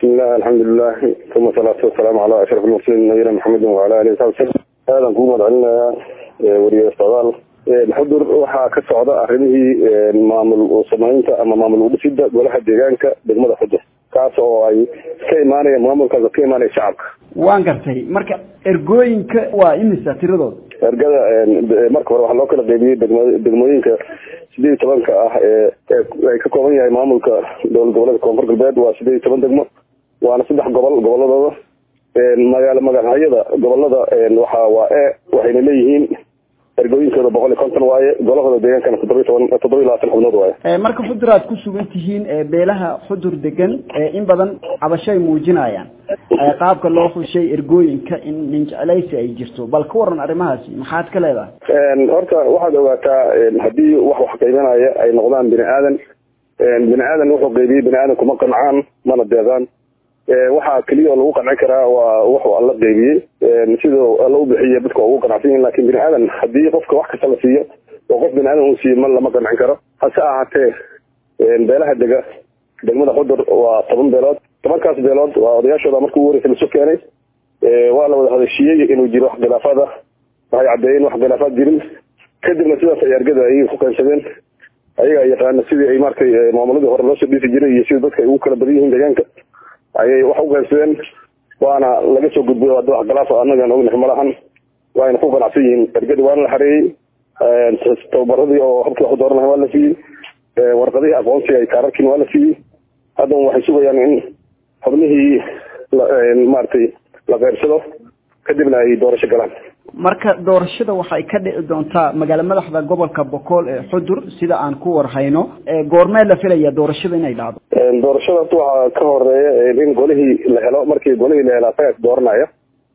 بسم الله الحمد لله ثم الصلاة والسلام على أشرف المرسلين نبينا محمد وعلى آله وصحبه وسلم. هذا نقوم علينا وريا استغال الحضور waxaa ka socda arrimihii maamul samaynta ama maamul wadashada golaha deegaanka degmada Xudur kaas oo ay ka imaanayaan maamulka ka imaanaya shacabka. waan gartay marka ergooyinka waa imisa tiradooda ergada marka hore waxa loo kala qaybiyay degmooyinka 12 ah ay ka kooban yahay maamulka dowlad goboleedka Koonfur Galbeed waa 12 degmo waana 3 goboladooda magaalada gobolada waxayna leeyihiin ergooyinkooda 150 waaye golahooda deegaankana 17 xubnood waaye. marka Xudur aad ku sugan tihiin beelaha Xudur degan in badan cabashay muujinayaan qaabka loo xushay ergooyinka in nin jeclaysi ay jirto bal ka waran arrimahaasi maxaad ka leedahay? horta waxaad ogaataa haddii wax qaybanaya ay noqdaan bini aadan wuxuu qaybiyay bini aadan kuma qancaan mana deeqaan waxa kaliya lagu qanci karaa waa wax alla qaybiyay sidoo alla u bixiyo dadka ugu qanacsan laakiin bini aadan hadii qofka wax kasta la siiyo oo qof bini aadan uu siiyo ma lama qancin karo hase ahaatee beelaha degmada Xudur waa 10 beelood 10kaas beelood waa odayaashooda markii uu wareysay soo keenay waa la wada hadashiyay inuu jiro wax khilaafada waxay cadeeyeen wax khilaafad jirin kadibna sidaas ay argada ay ku qaybsadeen ayaga yaqaan sidii ay markay maamuladii hore loo soo dhisi jiray iyo sidii dadka ay ugu kala badan yihiin deegaanka ayay wax u qaybsadeen waana laga soo gudbay wax khilaaf anaga ognahay malahan waana ku qanacsan yihiin argada waana la xareeyay tababaradii oo habkii wax dooranay waa la siiyay warqadii aqoonsiga ay kaararkiin waa la siiyay hadda waxay sugayaan in xubnihii maartay la qeybsado kadibna ay doorasho galaan. marka doorashada waxay ka dhici doontaa magaalada madaxda gobolka Boqol ee Xudur sida aan ku warhayno goormee la filayaa doorashada inay dhacdo? doorashada waxa ka horeeya in golihii la helo markii golihii la helo asaga dooranaya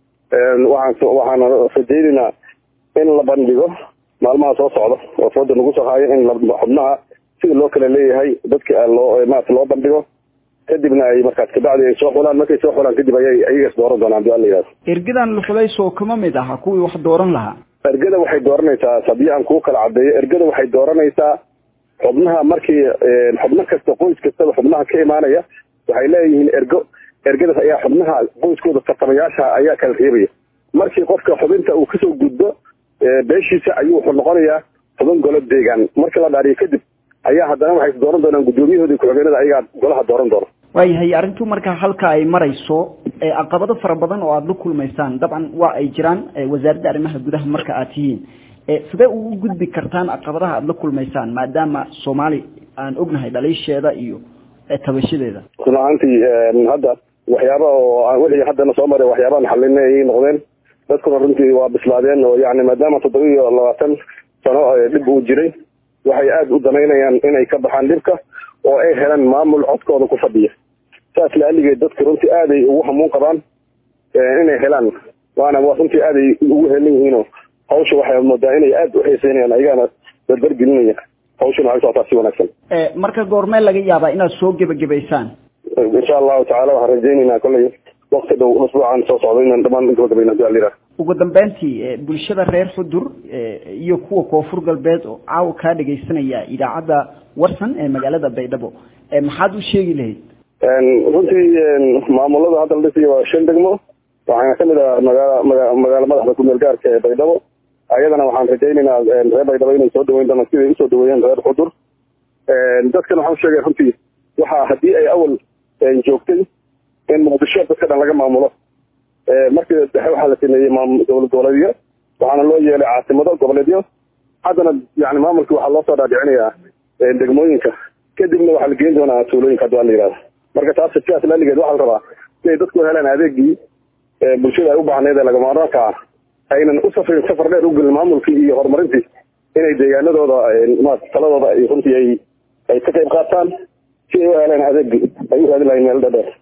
waxaan rajaynaynaa in la bandhigo maalmaha soo socda oo fooda nagu soo haayo in xubnaha sida loo kala leeyahay dadka loo bandhigo kadibna ay markaas ka bacdi ay soo xulaan markay soo xulaan kadib ay ayaga dooran doonaan dii Allah yiraahdo. ergadan la xulay soo kuma mid ah kuwii wax dooran lahaa. ergada waxay dooranaysaa sabiyan ku kala cadeeyo ergada waxay dooranaysaa xubnaha markii xubno kasta qoys kasta xubnaha ka imaanaya waxay leeyihiin ergada ayaa xubnaha qoyskooda tartamayaasha ayaa kala reebaya markii qofka xubinta uu ka soo gudbo beeshiisa ayuu wuxuu noqonayaa xubin golo deegaan marka la dhaariyo kadib ayaa haddana waxay dooran doonaan gudoomiyahooda ku xigeenada ayaga golaha dooran doona. waayahay arrintu marka halka ay marayso caqabado fara badan oo aad la kulmaysaan dabcan waa ay jiraan wasaaradda arrimaha gudaha marka aad tihiin sidee ugu gudbi kartaan caqabadaha aad la kulmaysaan maadaama Soomaali aan ognahay dhaliisheeda iyo tabashadeeda? runtii hadda waxyaabo oo wixii haddana soo maray waxyaabo xalinay noqdeen dadku runtii waa bislaadeen oo yaani maadaama 27 sano dib u jiray waxay aad u danaynayaan inay ka baxaan dhibka oo ay helaan maamul codkooda ku fadhiya taas la aligay dadka runtii aad ay ugu hamuun qabaan inay helaan waana runtii aad ay ugu helan yihiin hawsha waxay moodaa inay aad u xiiseynayaan ayagana dadbar gelinaya hawsha waxay soo taasi wanaagsan marka goormee laga yaabaa inaad soo gabagabaysaan? insha Allah ta'ala waxaan rajaynaynaa kulli waqti dhow usbuucan soo socdo inaan dhamaan gabagabayno hadii Allah ugu dambeyntii bulshada reer Xudur iyo kuwa Koonfur Galbeed oo caaw ka dhageysanaya idaacada Warsan ee magaalada Baydhabo maxaad u sheegi lahayd? runtii maamulada hadda la dhisay waa 5 degmo waxaana kamid ah magaalada madaxda ku meel gaarka ee Baydhabo ayadana waxaan rajaynaynaa reer Baydhabo inay soo dhaweeyaan dadka sidii soo dhaweeyaan reer Xudur dadkan waxaan sheegay runtii waxa hadii ay awal joogtay in muqdisho dadka dhan laga maamulo markii waxa la sameeyay dowlad goboleedyo waxaana loo yeelay caasimado goboleedyo haddana yaani maamulka waxa loo soo dhaadhicinayaa degmooyinka kadibna waxa la geyn doonaa tuulooyinka hadda la yiraahdo marka taas siyaas la ligeed waxa la rabaa inay dadku helaan adeegii bulshada ay u baahneed laga maarmaanka aynan u safar dheer u galin maamulkii iyo horumarintii inay deegaanadooda taladooda ay runtii ay ka qayb qaataan si ay u helaan adeeg ay u helaan meel dheer